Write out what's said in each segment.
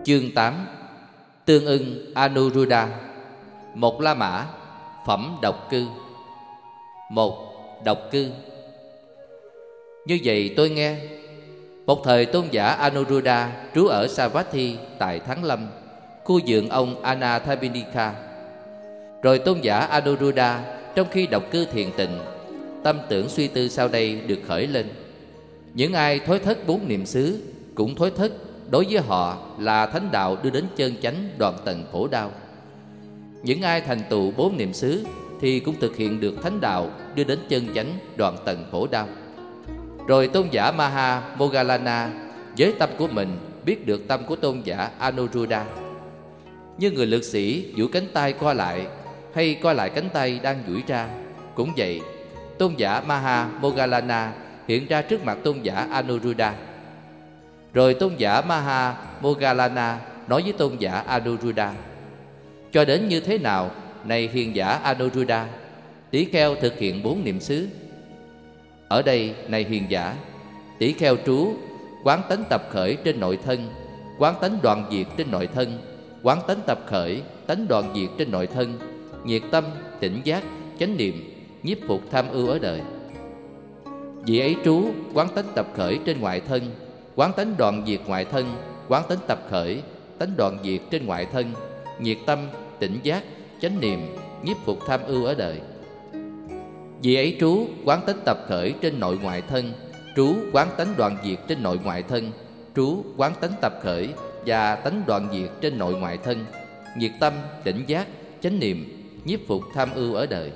Chương 8. Tương ưng Anuruddha. Một La Mã. Phẩm độc cư. Một. Độc cư. Như vậy tôi nghe, một thời tôn giả Anuruddha trú ở Savatthi tại Thắng Lâm, khu vườn ông Anathapindika. Rồi tôn giả Anuruddha trong khi độc cư thiền tịnh, tâm tưởng suy tư sau đây được khởi lên. Những ai thối thất 4 niệm xứ cũng thối thất đối với họ là thánh đạo đưa đến chân chánh đoạn tận khổ đau. Những ai thành tựu 4 niệm xứ thì cũng thực hiện được thánh đạo đưa đến chân chánh đoạn tận khổ đau. Rồi tôn giả Maha Moggallana với tâm của mình biết được tâm của tôn giả Anuruddha. Như người lực sĩ duỗi cánh tay co lại hay co lại cánh tay đang duỗi ra, cũng vậy, tôn giả Maha Moggallana hiện ra trước mặt tôn giả Anuruddha. Rồi tôn giả Maha Moggallana nói với tôn giả Anuruddha: cho đến như thế nào, này hiền giả Anuruddha, tỷ kheo thực hiện 4 niệm xứ? Ở đây, này hiền giả, tỷ kheo trú quán tánh tập khởi trên nội thân, quán tánh đoạn diệt trên nội thân, quán tánh tập khởi, tánh đoạn diệt trên nội thân, nhiệt tâm, tỉnh giác, chánh niệm, nhiếp phục tham ưu ở đời. Vì ấy trú quán tánh tập khởi trên ngoại thân, quán tánh đoạn diệt ngoại thân, quán tánh tập khởi, tánh đoạn diệt trên ngoại thân, nhiệt tâm, tỉnh giác, chánh niệm, nhiếp phục tham ưu ở đời. Vì ấy trú quán tánh tập khởi trên nội ngoại thân, trú quán tánh đoạn diệt trên nội ngoại thân, trú quán tánh tập khởi và tánh đoạn diệt trên nội ngoại thân, nhiệt tâm, tỉnh giác, chánh niệm, nhiếp phục tham ưu ở đời.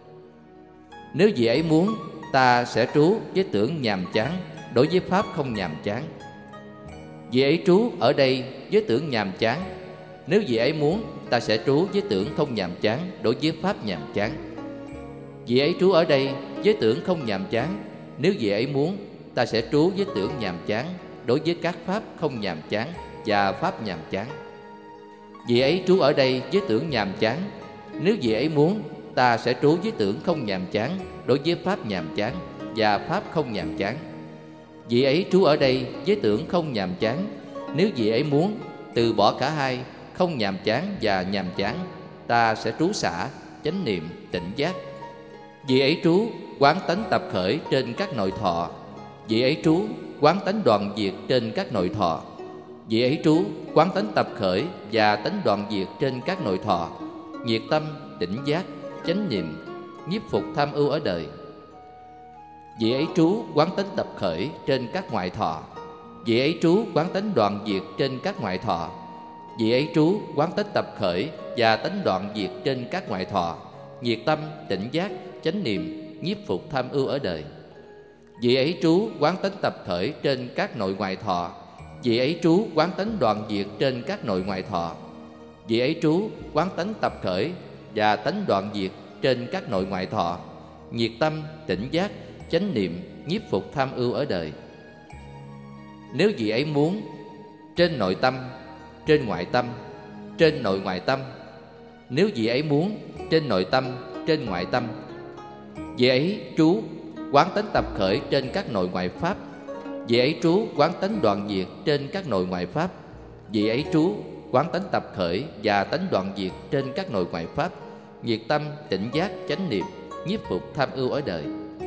Nếu vị ấy muốn, ta sẽ trú với tưởng nhàm chán đối với pháp không nhàm chán. Vị ấy trú ở đây với tưởng nhàm chán. Nếu vị ấy muốn, ta sẽ trú với tưởng không nhàm chán đối với pháp nhàm chán. Vị ấy trú ở đây với tưởng không nhàm chán. Nếu vị ấy muốn, ta sẽ trú với tưởng nhàm chán đối với các pháp không nhàm chán và pháp nhàm chán. Vị ấy trú ở đây với tưởng nhàm chán. Nếu vị ấy muốn, ta sẽ trú với tưởng không nhàm chán đối với pháp nhàm chán và pháp không nhàm chán. Vị ấy trú ở đây với tưởng không nhàm chán. Nếu vị ấy muốn, từ bỏ cả hai, không nhàm chán và nhàm chán, ta sẽ trú xả, chánh niệm, tỉnh giác. Vị ấy trú quán tánh tập khởi trên các nội thọ. Vị ấy trú quán tánh đoạn diệt trên các nội thọ. Vị ấy trú quán tánh tập khởi và tánh đoạn diệt trên các nội thọ, nhiệt tâm, tỉnh giác, chánh niệm, nhiếp phục tham ưu ở đời. Vị ấy trú quán tánh tập khởi trên các ngoại thọ. Vị ấy trú quán tánh đoạn diệt trên các ngoại thọ. Vị ấy trú quán tánh tập khởi và tánh đoạn diệt trên các ngoại thọ, nhiệt tâm, tỉnh giác, chánh niệm, nhiếp phục tham ưu ở đời. Vị ấy trú quán tánh tập khởi trên các nội ngoại thọ. Vị ấy trú quán tánh đoạn diệt trên các nội ngoại thọ. Vị ấy trú quán tánh tập khởi và tánh đoạn diệt trên các nội ngoại thọ, nhiệt tâm, tỉnh giác, chánh niệm, nhiếp phục tham ưu ở đời. Nếu vị ấy muốn, trên nội tâm, trên ngoại tâm, trên nội ngoại tâm. Nếu vị ấy muốn, trên nội tâm, trên ngoại tâm. Vị ấy trú quán tánh tập khởi trên các nội ngoại pháp. Vị ấy trú quán tánh đoạn diệt trên các nội ngoại pháp. Vị ấy trú quán tánh tập khởi và tánh đoạn diệt trên các nội ngoại pháp, nhiệt tâm, tỉnh giác, chánh niệm, nhiếp phục tham ưu ở đời.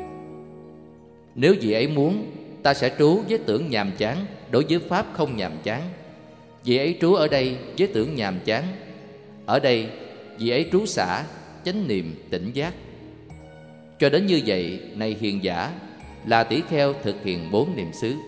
Nếu vị ấy muốn, ta sẽ trú với tưởng nhàm chán đối với pháp không nhàm chán. Vị ấy trú ở đây với tưởng nhàm chán. Ở đây, vị ấy trú xả, chánh niệm, tỉnh giác. Cho đến như vậy, này hiền giả, là tỷ kheo thực hiện 4 niệm xứ.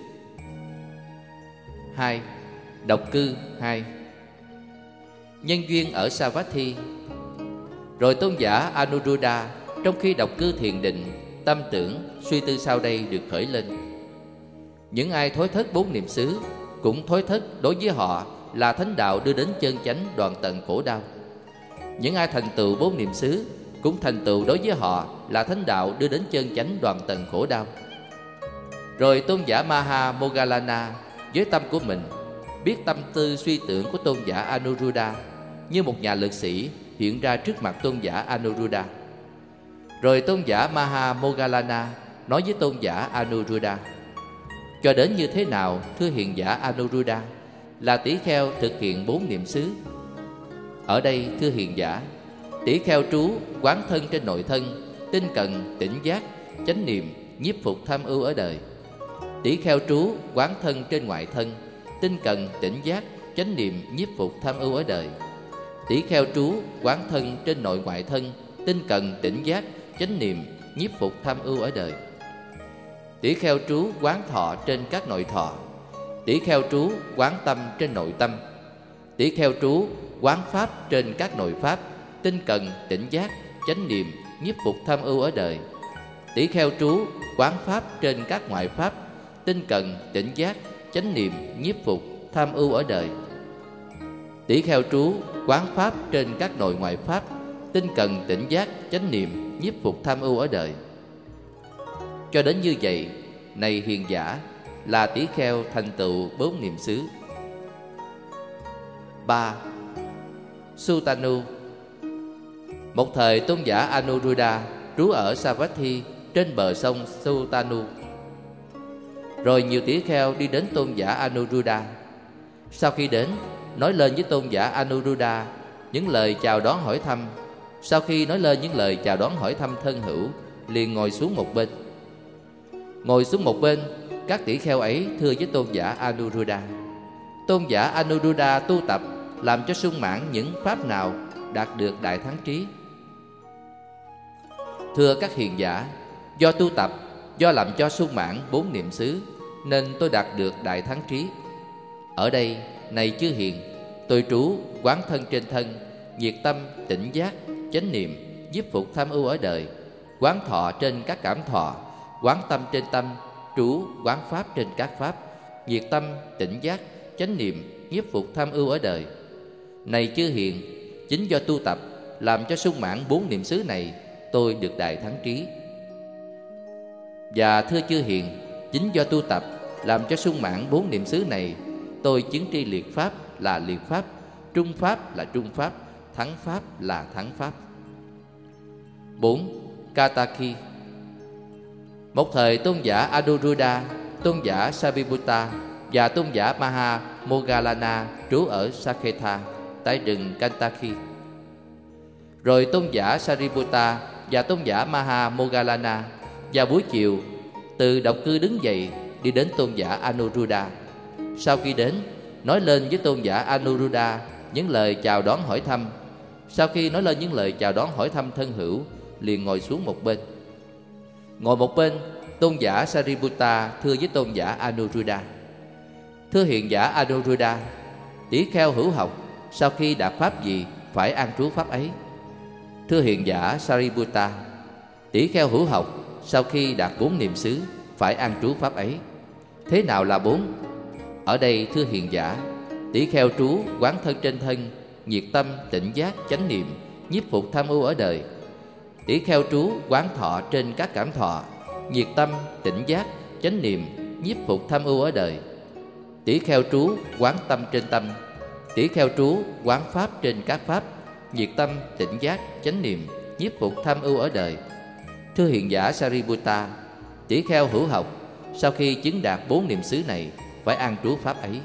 2. Độc cư 2. Nhân duyên ở Savatthi. Rồi tôn giả Anuruddha trong khi độc cư thiền định, tâm tưởng suy tư sau đây được khởi lên. Những ai thối thất 4 niệm xứ cũng thối thất đối với họ là thánh đạo đưa đến chân chánh đoạn tận khổ đau. Những ai thành tựu 4 niệm xứ cũng thành tựu đối với họ là thánh đạo đưa đến chân chánh đoạn tận khổ đau. Rồi tôn giả Maha Moggallana với tâm của mình biết tâm tư suy tưởng của tôn giả Anuruddha, như một nhà lực sĩ hiện ra trước mặt tôn giả Anuruddha. Rồi tôn giả Maha Moggallana nói với tôn giả Anuruddha: cho đến như thế nào, thưa hiền giả Anuruddha, là tỷ kheo thực hiện 4 niệm xứ. Ở đây thưa hiền giả, tỷ kheo trú quán thân trên nội thân, tinh cần tỉnh giác chánh niệm nhiếp phục tham ưu ở đời. Tỷ kheo trú quán thân trên ngoại thân, tinh cần tỉnh giác chánh niệm nhiếp phục tham ưu ở đời. Tỷ kheo trú quán thân trên nội ngoại thân, tinh cần tỉnh giác chánh niệm nhiếp phục tham ưu ở đời. Tỷ kheo trú quán thọ trên các nội thọ. Tỷ kheo trú quán tâm trên nội tâm. Tỷ kheo trú quán pháp trên các nội pháp, tinh cần tỉnh giác chánh niệm nhiếp phục tham ưu ở đời. Tỷ kheo trú quán pháp trên các ngoại pháp, tinh cần tỉnh giác chánh niệm nhiếp phục tham ưu ở đời. Tỷ kheo trú quán pháp trên các nội ngoại pháp, tinh cần tỉnh giác chánh niệm nhiếp phục tham ưu ở đời. Cho đến như vậy, này hiền giả, là tỷ kheo thành tựu 4 niệm xứ. 3. Sutanu. Một thời tôn giả Anuruddha trú ở Savatthi trên bờ sông Sutanu. Rồi nhiều tỷ kheo đi đến tôn giả Anuruddha. Sau khi đến, nói lên với tôn giả Anuruddha những lời chào đón hỏi thăm. Sau khi nói lên những lời chào đón hỏi thăm thân hữu, liền ngồi xuống một bên. Ngồi xuống một bên, các tỷ kheo ấy thưa với tôn giả Anuruddha: tôn giả Anuruddha tu tập làm cho sung mãn những pháp nào đạt được đại thắng trí? Thưa các hiền giả, do tu tập, do làm cho sung mãn 4 niệm xứ, nên tôi đạt được đại thắng trí. Ở đây, này chư hiền, tôi trú quán thân trên thân, nhiệt tâm tỉnh giác chánh niệm nhiếp phục tham ưu ở đời, quán thọ trên các cảm thọ, quán tâm trên tâm, trú quán pháp trên các pháp, nhiệt tâm tỉnh giác chánh niệm nhiếp phục tham ưu ở đời. Này chư hiền, chính do tu tập làm cho sung mãn 4 niệm xứ này, tôi được đại thắng trí. Và thưa chư hiền, chính do tu tập làm cho sung mãn 4 niệm xứ này, tôi chứng tri liệt pháp là liệt pháp, trung pháp là trung pháp, thắng pháp là thắng pháp. 4. Kataki. Một thời tôn giả Anuruddha, tôn giả Sariputta và tôn giả Maha Moggallana trú ở Saketha tại rừng Kantaki. Rồi tôn giả Sariputta và tôn giả Maha Moggallana vào buổi chiều từ độc cư đứng dậy đi đến tôn giả Anuruddha. Sau khi đến, nói lên với tôn giả Anuruddha những lời chào đón hỏi thăm. Sau khi nói lên những lời chào đón hỏi thăm thân hữu, liền ngồi xuống một bên. Ngồi một bên, tôn giả Sariputta thưa với tôn giả Anuruddha: thưa hiền giả Anuruddha, tỷ kheo hữu học sau khi đạt pháp gì phải an trú pháp ấy? Thưa hiền giả Sariputta, tỷ kheo hữu học sau khi đạt 4 niệm xứ phải an trú pháp ấy. Thế nào là 4? Ở đây thưa hiền giả, tỷ kheo trú quán thân trên thân, nhiệt tâm tỉnh giác chánh niệm nhiếp phục tham ưu ở đời. Tỷ kheo trú quán thọ trên các cảm thọ, nhiệt tâm tỉnh giác chánh niệm nhiếp phục tham ưu ở đời. Tỷ kheo trú quán tâm trên tâm. Tỷ kheo trú quán pháp trên các pháp, nhiệt tâm tỉnh giác chánh niệm nhiếp phục tham ưu ở đời. Thưa hiền giả Sariputta, tỷ kheo hữu học sau khi chứng đạt 4 niệm xứ này phải an trú pháp ấy.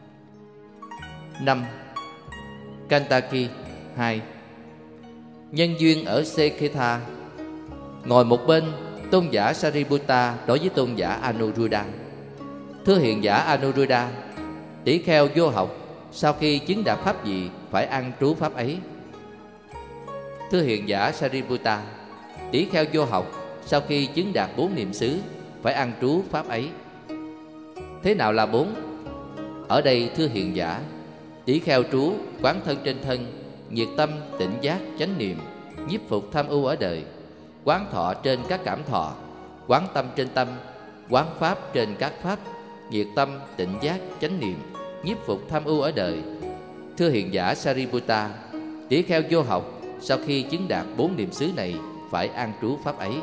5. Kantaki 2. Nhân duyên ở Seketha. Ngồi một bên, tôn giả Sariputta nói với tôn giả Anuruddha: thưa hiền giả Anuruddha, tỷ kheo vô học sau khi chứng đạt pháp gì phải an trú pháp ấy? Thưa hiền giả Sariputta, tỷ kheo vô học sau khi chứng đạt 4 niệm xứ phải an trú pháp ấy. Thế nào là 4? Ở đây thưa hiền giả, tỷ kheo trú quán thân trên thân, nhiệt tâm tỉnh giác chánh niệm nhiếp phục tham ưu ở đời, quán thọ trên các cảm thọ, quán tâm trên tâm, quán pháp trên các pháp, nhiệt tâm tỉnh giác chánh niệm nhiếp phục tham ưu ở đời. Thưa hiền giả Sariputta, tỷ kheo vô học sau khi chứng đạt 4 niệm xứ này phải an trú pháp ấy.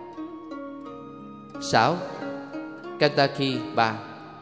6. Kantaki 3.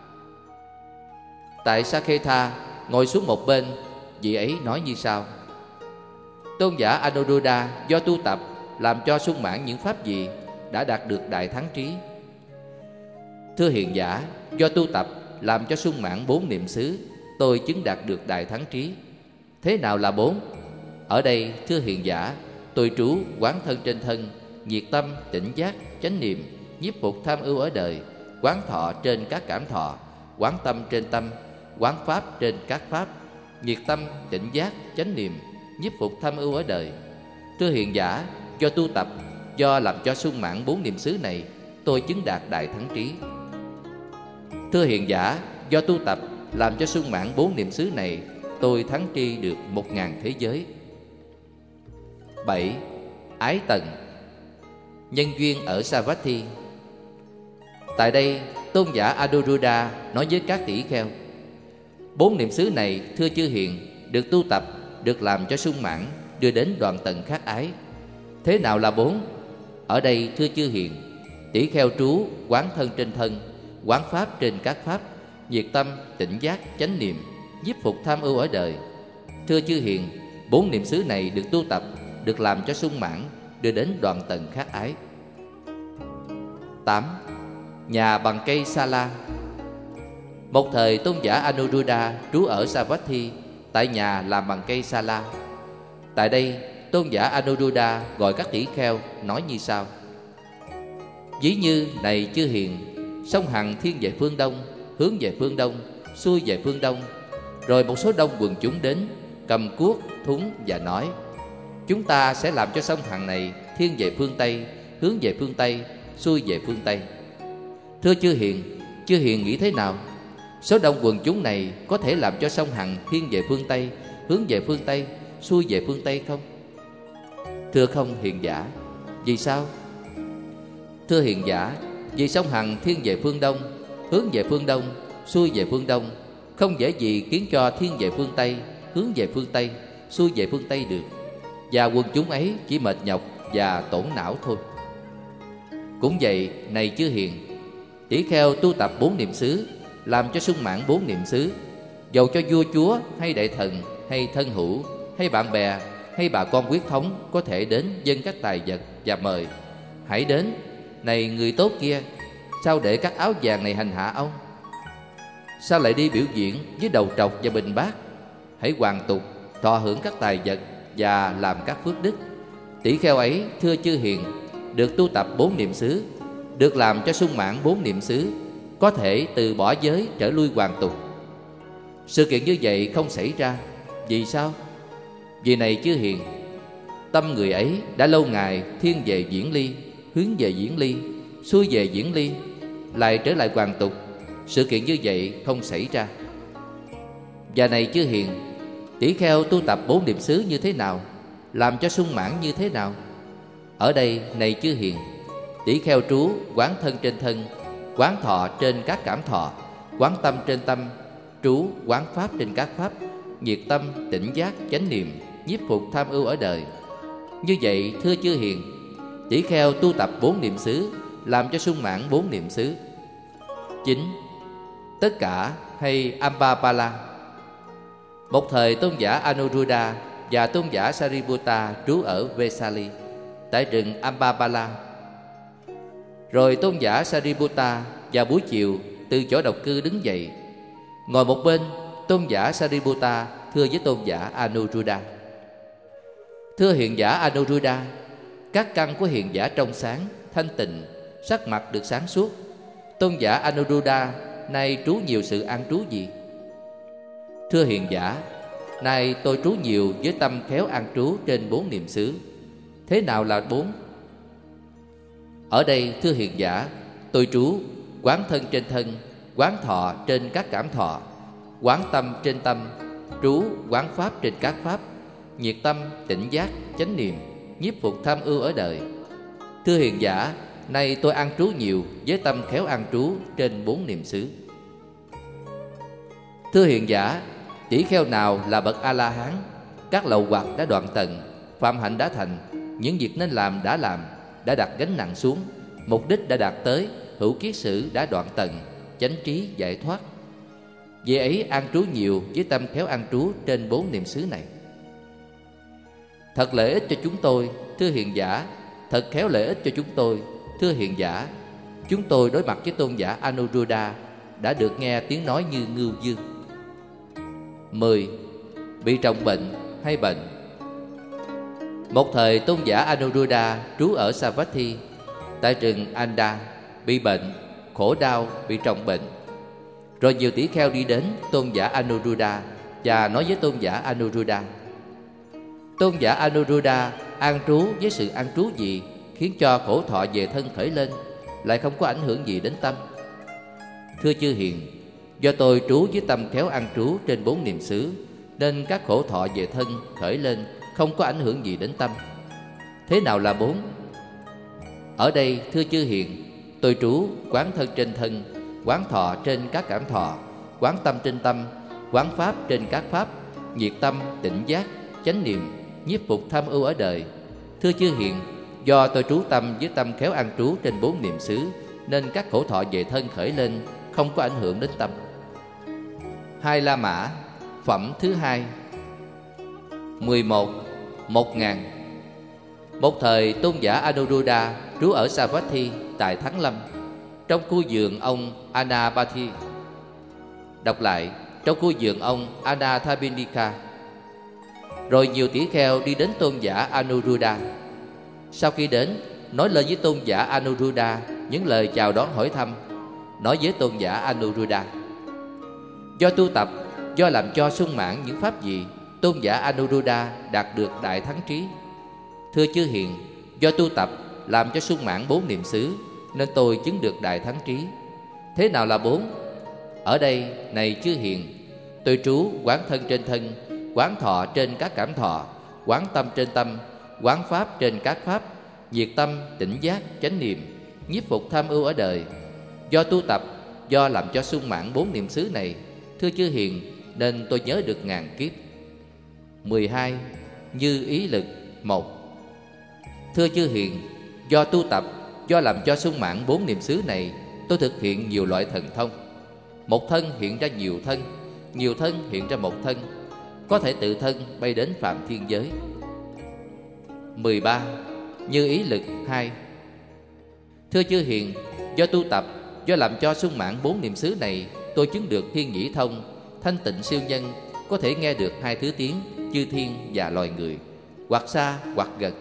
Tại Saketha ngồi xuống một bên, vị ấy nói như sau: tôn giả Anuruddha do tu tập làm cho sung mãn những pháp gì đã đạt được đại thắng trí? Thưa hiền giả, do tu tập làm cho sung mãn 4 niệm xứ, tôi chứng đạt được đại thắng trí. Thế nào là 4? Ở đây thưa hiền giả, tôi trú quán thân trên thân, nhiệt tâm, tỉnh giác, chánh niệm, nhiếp phục tham ưu ở đời, quán thọ trên các cảm thọ, quán tâm trên tâm, quán pháp trên các pháp, nhiệt tâm, tỉnh giác, chánh niệm, nhiếp phục tham ưu ở đời. Thưa hiền giả, do tu tập, do làm cho sung mãn 4 niệm xứ này, tôi chứng đạt đại thắng trí. Thưa hiền giả, do tu tập, làm cho sung mãn 4 niệm xứ này, tôi thắng tri được 1000 thế giới. 7. Ái tần. Nhân duyên ở Savatthi. Tại đây, tôn giả Anuruddha nói với các tỷ kheo: 4 niệm xứ này, thưa chư hiền, được tu tập, được làm cho sung mãn, đưa đến đoạn tận khát ái. Thế nào là 4? Ở đây thưa chư hiền, tỷ kheo trú quán thân trên thân, quán pháp trên các pháp, nhiệt tâm, tỉnh giác, chánh niệm, nhiếp phục tham ưu ở đời. Thưa chư hiền, 4 niệm xứ này được tu tập, được làm cho sung mãn, đưa đến đoạn tận khát ái. 8. Nhà bằng cây Sala. Một thời tôn giả Anuruddha trú ở Savatthi, tại nhà làm bằng cây Sala. Tại đây, tôn giả Anuruddha gọi các tỷ kheo nói như sau: Ví như này chư hiền, sông Hằng thiên về phương đông, hướng về phương đông, xuôi về phương đông. Rồi một số đông quần chúng đến, cầm cuốc, thúng và nói: Chúng ta sẽ làm cho sông Hằng này thiên về phương Tây, hướng về phương Tây, xuôi về phương Tây. Thưa chư hiền nghĩ thế nào? Số đông quần chúng này có thể làm cho sông Hằng thiên về phương Tây, hướng về phương Tây, xuôi về phương Tây không? Thưa không hiền giả. Vì sao? Thưa hiền giả, vì sông Hằng thiên về phương Đông, hướng về phương Đông, xuôi về phương Đông, không dễ gì khiến cho thiên về phương Tây, hướng về phương Tây, xuôi về phương Tây được. Và quần chúng ấy chỉ mệt nhọc và tổn não thôi. Cũng vậy, này chư hiền, tỷ kheo tu tập 4 niệm xứ, làm cho sung mãn 4 niệm xứ, dầu cho vua chúa hay đại thần hay thân hữu hay bạn bè hay bà con quyết thống có thể đến dâng các tài vật và mời: Hãy đến, này người tốt kia, sao để các áo vàng này hành hạ ông? Sao lại đi biểu diễn với đầu trọc và bình bát? Hãy hoàn tục, thọ hưởng các tài vật và làm các phước đức. Tỷ kheo ấy, thưa chư hiền, được tu tập 4 niệm xứ, được làm cho sung mãn 4 niệm xứ, có thể từ bỏ giới trở lui hoàn tục. Sự kiện như vậy không xảy ra. Vì sao? Vì này chư hiền, tâm người ấy đã lâu ngày thiên về diễn ly, hướng về diễn ly, xuôi về diễn ly, lại trở lại hoàn tục. Sự kiện như vậy không xảy ra. Và này chư hiền, tỷ kheo tu tập 4 niệm xứ như thế nào, làm cho sung mãn như thế nào? Ở đây, này chư hiền, tỷ kheo trú quán thân trên thân, quán thọ trên các cảm thọ, quán tâm trên tâm, trú quán pháp trên các pháp, nhiệt tâm, tỉnh giác, chánh niệm, nhiếp phục tham ưu ở đời. Như vậy, thưa chư hiền, tỷ kheo tu tập 4 niệm xứ, làm cho sung mãn 4 niệm xứ. 9. Tất cả hay Ambapala. Một thời tôn giả Anuruddha và tôn giả Sariputta trú ở Vesali, tại rừng Ambapala. Rồi tôn giả Sariputta vào buổi chiều từ chỗ độc cư đứng dậy, ngồi một bên. Tôn giả Sariputta thưa với tôn giả Anuruddha: Thưa hiền giả Anuruddha, các căn của hiền giả trong sáng, thanh tịnh, sắc mặt được sáng suốt. Tôn giả Anuruddha nay trú nhiều sự an trú gì? Thưa hiền giả, nay tôi trú nhiều với tâm khéo an trú trên 4 niệm xứ. Thế nào là 4? Ở đây thưa hiền giả, tôi trú quán thân trên thân, quán thọ trên các cảm thọ, quán tâm trên tâm, trú quán pháp trên các pháp, nhiệt tâm, tỉnh giác, chánh niệm, nhiếp phục tham ưu ở đời. Thưa hiền giả, nay tôi an trú nhiều với tâm khéo an trú trên 4 niệm xứ. Thưa hiền giả, tỷ kheo nào là bậc A-la-hán, các lậu hoặc đã đoạn tận, phạm hạnh đã thành, những việc nên làm đã làm, đã đặt gánh nặng xuống, mục đích đã đạt tới, hữu kiết sử đã đoạn tận, chánh trí giải thoát. Vì ấy an trú nhiều với tâm khéo an trú trên 4 niệm xứ này. Thật lợi ích cho chúng tôi, thưa hiền giả, thật khéo lợi ích cho chúng tôi, thưa hiền giả. Chúng tôi đối mặt với tôn giả Anuruddha đã được nghe tiếng nói như ngưu dương. 10. Bị trọng bệnh hay bệnh. Một thời tôn giả Anuruddha trú ở Savatthi tại rừng Anda, bị bệnh, khổ đau, bị trọng bệnh. Rồi nhiều tỷ kheo đi đến tôn giả Anuruddha và nói với tôn giả Anuruddha: tôn giả Anuruddha an trú với sự an trú gì khiến cho khổ thọ về thân khởi lên, lại không có ảnh hưởng gì đến tâm? Thưa chư hiền, do tôi trú với tâm khéo an trú trên 4 niệm xứ, nên các khổ thọ về thân khởi lên không có ảnh hưởng gì đến tâm. Thế nào là 4? Ở đây thưa chư hiền, tôi trú quán thân trên thân, quán thọ trên các cảm thọ, quán tâm trên tâm, quán pháp trên các pháp, nhiệt tâm, tỉnh giác, chánh niệm, nhiếp phục tham ưu ở đời. Thưa chư hiền, do tôi trú tâm với tâm khéo an trú trên 4 niệm xứ, nên các khổ thọ về thân khởi lên không có ảnh hưởng đến tâm. 2 La Mã, phẩm thứ 2. 11. 1000. Một thời tôn giả Anuruddha trú ở Savatthi tại Thắng Lâm, trong khu vườn ông Anapathi. Đọc lại: trong khu vườn ông Anathapindika. Rồi nhiều tỷ kheo đi đến tôn giả Anuruddha. Sau khi đến, nói lên với tôn giả Anuruddha những lời chào đón hỏi thăm. Nói với tôn giả Anuruddha: do tu tập, do làm cho sung mãn những pháp gì, tôn giả Anuruddha đạt được đại thắng trí. Thưa chư hiền, do tu tập làm cho sung mãn 4 niệm xứ, nên tôi chứng được đại thắng trí. Thế nào là 4? Ở đây này chư hiền, tôi trú quán thân trên thân, quán thọ trên các cảm thọ, quán tâm trên tâm, quán pháp trên các pháp, nhiệt tâm, tỉnh giác, chánh niệm, nhiếp phục tham ưu ở đời. Do tu tập, do làm cho sung mãn 4 niệm xứ này, thưa chư hiền, nên tôi nhớ được ngàn kiếp. 12. Như ý lực 1. Thưa chư hiền, do tu tập, do làm cho sung mãn 4 niệm xứ này, tôi thực hiện nhiều loại thần thông. Một thân hiện ra nhiều thân, nhiều thân hiện ra một thân, có thể tự thân bay đến phạm thiên giới. 13. Như ý lực 2. Thưa chư hiền, do tu tập, do làm cho sung mãn 4 niệm xứ này, tôi chứng được thiên nhĩ thông, thanh tịnh siêu nhân, có thể nghe được 2 thứ tiếng, chư thiên và loài người, hoặc xa hoặc gần.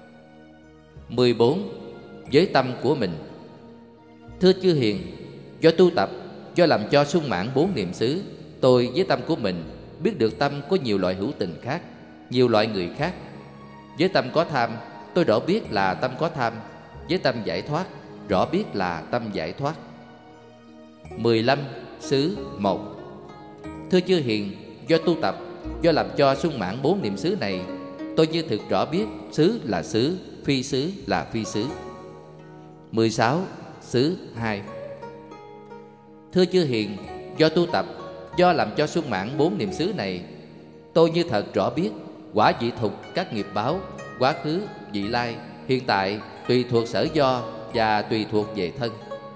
14. Với tâm của mình. Thưa chư hiền, do tu tập, do làm cho sung mãn 4 niệm xứ, tôi với tâm của mình biết được tâm có nhiều loại hữu tình khác, nhiều loại người khác. Với tâm có tham, tôi rõ biết là tâm có tham. Với tâm giải thoát, rõ biết là tâm giải thoát. 15. Xứ 1. Thưa chư hiền, do tu tập, do làm cho sung mãn 4 niệm xứ này, tôi như thực rõ biết xứ là xứ, phi xứ là phi xứ. 16. Xứ 2. Thưa chư hiền, do tu tập, do làm cho sung mãn 4 niệm xứ này, tôi như thật rõ biết quả vị thục các nghiệp báo, quá khứ, vị lai, hiện tại, tùy thuộc sở do và tùy thuộc về thân.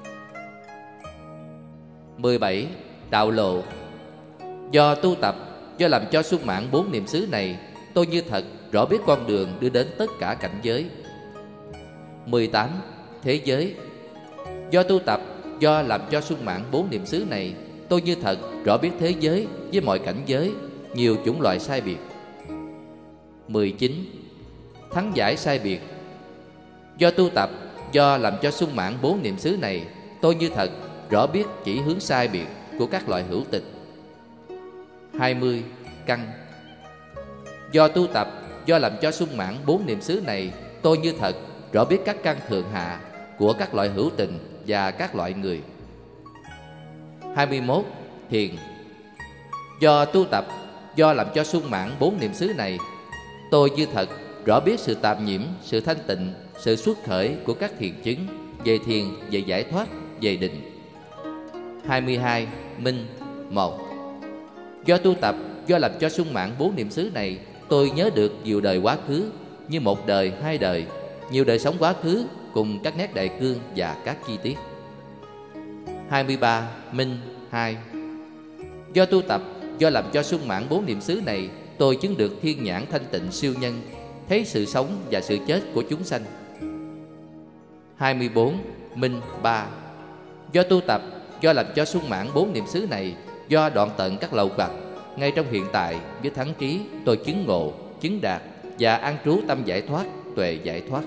17. Đạo lộ. Do tu tập, do làm cho sung mãn 4 niệm xứ này, tôi như thật rõ biết con đường đưa đến tất cả cảnh giới. 18. Thế giới. Do tu tập, do làm cho sung mãn 4 niệm xứ này, tôi như thật rõ biết thế giới với mọi cảnh giới, nhiều chủng loại sai biệt. 19. Thắng giải sai biệt. Do tu tập, do làm cho sung mãn 4 niệm xứ này, tôi như thật rõ biết chỉ hướng sai biệt của các loại hữu tình. 20. Căn. Do tu tập, do làm cho sung mãn 4 niệm xứ này, tôi như thật rõ biết các căn thượng hạ của các loại hữu tình và các loại người. 21. Thiền. Do tu tập, do làm cho sung mãn 4 niệm xứ này, tôi như thật rõ biết sự tạm nhiễm, sự thanh tịnh, sự xuất khởi của các thiền chứng, về thiền, về giải thoát, về định. 22. Minh 1. Do tu tập, do làm cho sung mãn 4 niệm xứ này, tôi nhớ được nhiều đời quá khứ, như một đời, 2 đời, nhiều đời sống quá khứ cùng các nét đại cương và các chi tiết. 23. Minh 2. Do tu tập, do làm cho sung mãn 4 niệm xứ này, tôi chứng được thiên nhãn thanh tịnh siêu nhân, thấy sự sống và sự chết của chúng sanh. 24. Minh 3. Do tu tập, do làm cho sung mãn 4 niệm xứ này, do đoạn tận các lậu hoặc, ngay trong hiện tại với thắng trí tôi chứng ngộ, chứng đạt và an trú tâm giải thoát, tuệ giải thoát.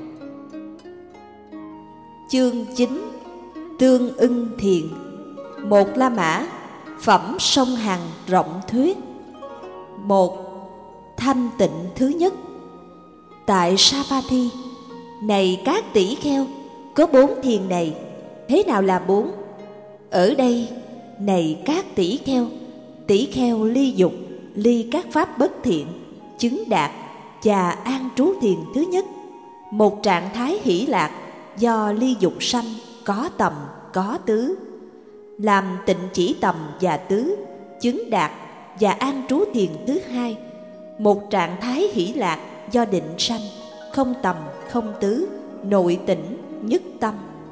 Chương 9. Tương ưng thiền. Một La Mã, phẩm song hằng rộng thuyết. Một. Thanh tịnh thứ nhất. Tại Savatthi, này các tỷ kheo, có 4 thiền này. Thế nào là 4? Ở đây, này các tỷ kheo ly dục, ly các pháp bất thiện, chứng đạt và an trú thiền thứ nhất. Một trạng thái hỷ lạc do ly dục sanh, có tầm, có tứ. Làm tịnh chỉ tầm và tứ, chứng đạt và an trú thiền thứ hai. Một trạng thái hỷ lạc do định sanh, không tầm, không tứ, nội tỉnh, nhất tâm.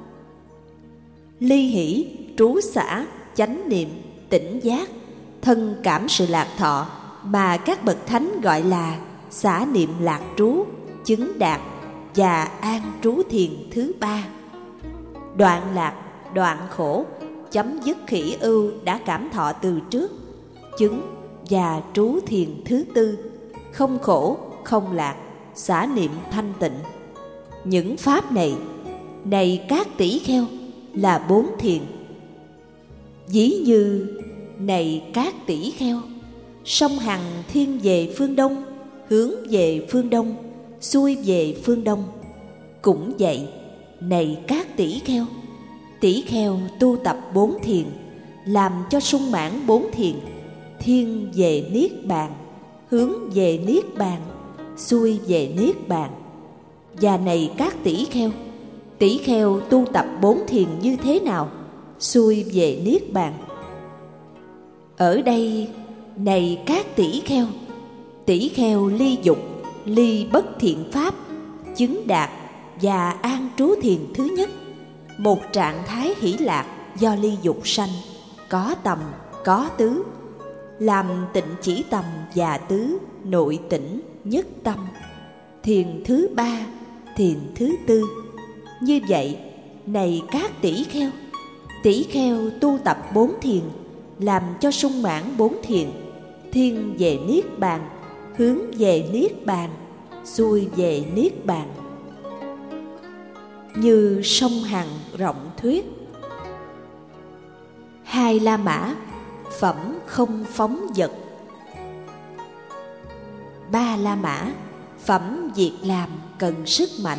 Ly hỷ, trú xả, chánh niệm, tỉnh giác, thân cảm sự lạc thọ mà các bậc thánh gọi là xả niệm lạc trú, chứng đạt và an trú thiền thứ ba. Đoạn lạc, đoạn khổ, chấm dứt khỉ ưu đã cảm thọ từ trước, chứng và trú thiền thứ tư. Không khổ, không lạc, xả niệm thanh tịnh. Những pháp này, này các tỷ kheo, là 4 thiền. Ví như, này các tỷ kheo, song hằng thiên về phương đông, hướng về phương đông, xuôi về phương đông. Cũng vậy, này các tỷ kheo tu tập 4 thiền, làm cho sung mãn 4 thiền. Thiên về niết bàn, hướng về niết bàn, xuôi về niết bàn. Và này các tỷ kheo tu tập 4 thiền như thế nào? Xuôi về niết bàn. Ở đây, này các tỷ kheo ly dục, ly bất thiện pháp, chứng đạt và an trú thiền thứ nhất. Một trạng thái hỷ lạc do ly dục sanh, có tầm, có tứ. Làm tịnh chỉ tầm và tứ, nội tỉnh, nhất tâm. Thiền thứ ba, thiền thứ tư. Như vậy, này các tỷ kheo tu tập 4 thiền, làm cho sung mãn 4 thiền. Thiên về niết bàn, hướng về niết bàn, xuôi về niết bàn. Như song hằng rộng thuyết. 2 La Mã, phẩm không phóng dật. 3 La Mã, phẩm việc làm cần sức mạnh.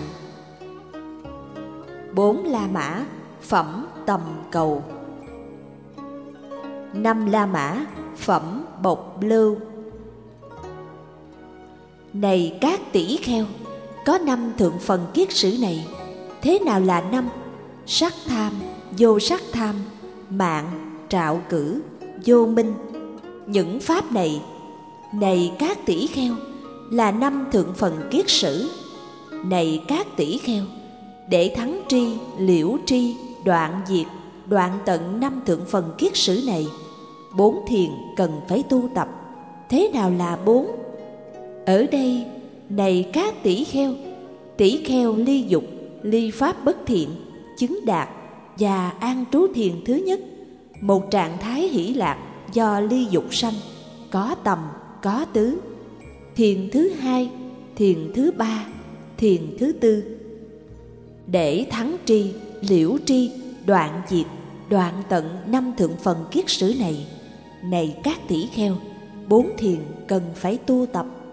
4 La Mã, phẩm tầm cầu. 5 La Mã, phẩm bộc lưu. Này các tỷ kheo, có 5 thượng phần kiết sử này. Thế nào là 5? Sắc tham, vô sắc tham, mạng, trạo cử, vô minh. Những pháp này, này các tỷ kheo, là 5 thượng phần kiết sử. Này các tỷ kheo, để thắng tri, liễu tri, đoạn diệt, đoạn tận 5 thượng phần kiết sử này, 4 thiền cần phải tu tập. Thế nào là 4? Ở đây, này các tỷ kheo ly dục, ly pháp bất thiện, chứng đạt và an trú thiền thứ nhất. Một trạng thái hỷ lạc do ly dục sanh, có tầm, có tứ. Thiền thứ hai, thiền thứ ba, thiền thứ tư. Để thắng tri, liễu tri, đoạn diệt, đoạn tận 5 thượng phần kiết sử này, này các tỷ kheo, 4 thiền cần phải tu tập.